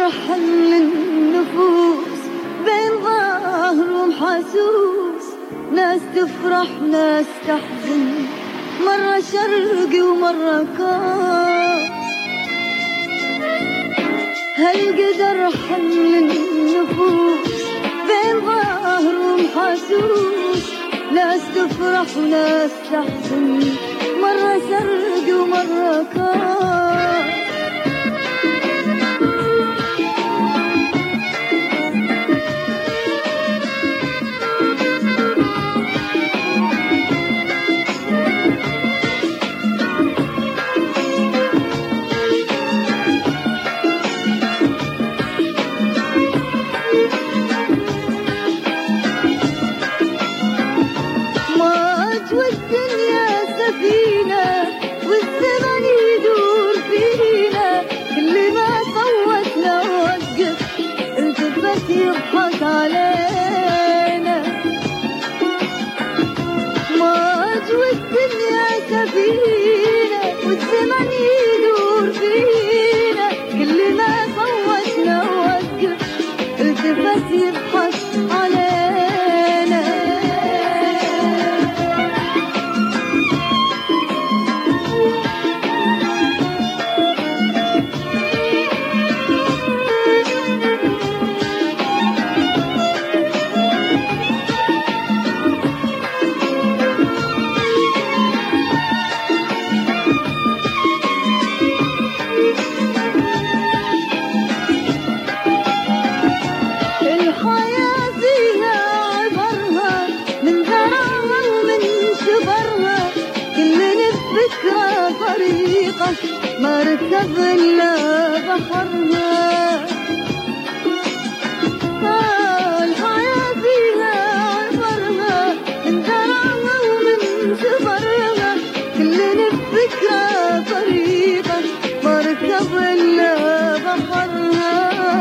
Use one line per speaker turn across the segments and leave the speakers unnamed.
حمل النفوس بين ظاهر ومحسوس، ناس تفرح ناس تحزن، مرة شرقي ومرة كاس. هالقدر حمل النفوس بين ظاهر ومحسوس، ناس تفرح وناس تحزن، مرة شرقي ومرة كاس. والدنيا سفينة والزمن يدور فينا، كل ما صوتنا وقف التفت يضحك علينا. موج والدنيا سفينة والزمن يدور فينا، كل ما صوتنا وقف التفت يضحك علينا. ما ركب إلا بحرها، الحياة فيها عبرها من ذراها ومن جبرها، كلنا بفكرة طريقة ما ركب إلا بحرها.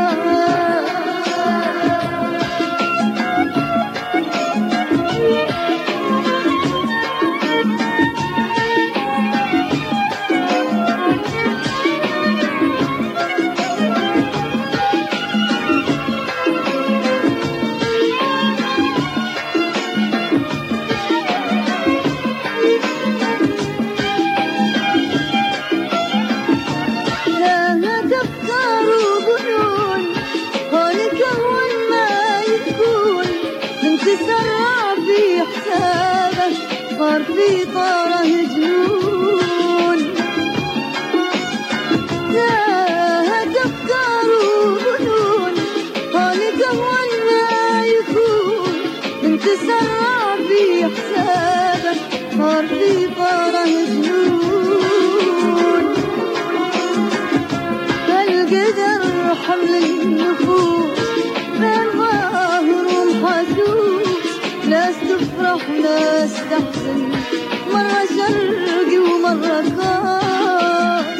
تسرع في حسابك صار في طاره جنون، زاهت أفكار وظنون، خالق أهون ما يكون. من تسرع في حسابك صار في طاره جنون. هالقدر حمل النفوس بين ظاهر ومحسوس، ناس تفرح ناس تحزن، مرة شرقي ومرة كاس.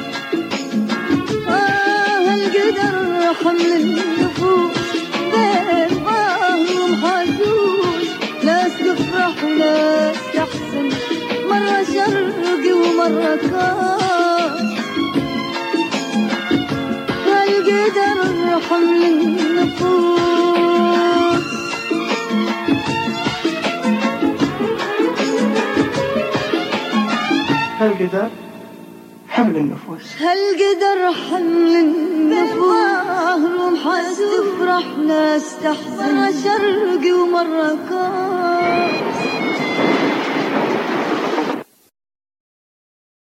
هالقدر حمل النفوس بين ظاهر ومحسوس، ناس تفرح وناس تحزن، مرة شرقي ومرة كاس. هالقدر حمل النفوس.
هالقدر حمل النفوس،
هالقدر حمل النفوس، ومحس تفرح ناس تحزن، مرة شرقي ومرة كاس.